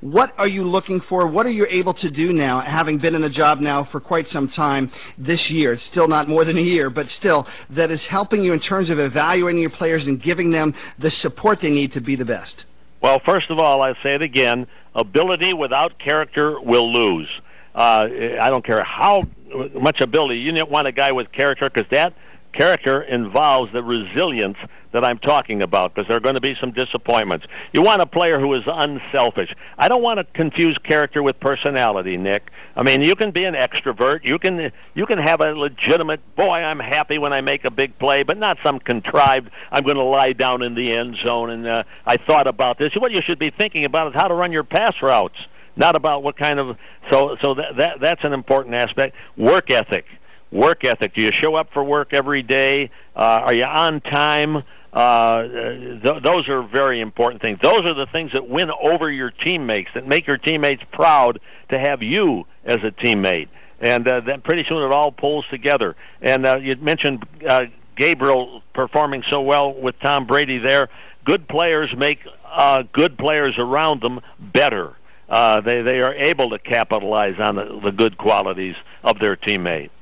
What are you looking for? What are you able to do now, having been in the job now for quite some time this year? It's still not more than a year, but still, that is helping you in terms of evaluating your players and giving them the support they need to be the best? Well, first of all, I say it again, ability without character will lose. I don't care how much ability. You don't want a guy with character, because that character involves the resilience that I'm talking about, because there are going to be some disappointments. You want a player who is unselfish. I don't want to confuse character with personality, Nick. I mean, you can be an extrovert. You can have a legitimate, boy, I'm happy when I make a big play, but not some contrived, I'm going to lie down in the end zone and I thought about this. What you should be thinking about is how to run your pass routes, not about what kind of... So that's an important aspect. Work ethic. Work ethic. Do you show up for work every day? Are you on time? Those are very important things. Those are the things that win over your teammates, that make your teammates proud to have you as a teammate. And then pretty soon it all pulls together. And you mentioned Gabriel performing so well with Tom Brady there. Good players make good players around them better. They are able to capitalize on the good qualities of their teammate.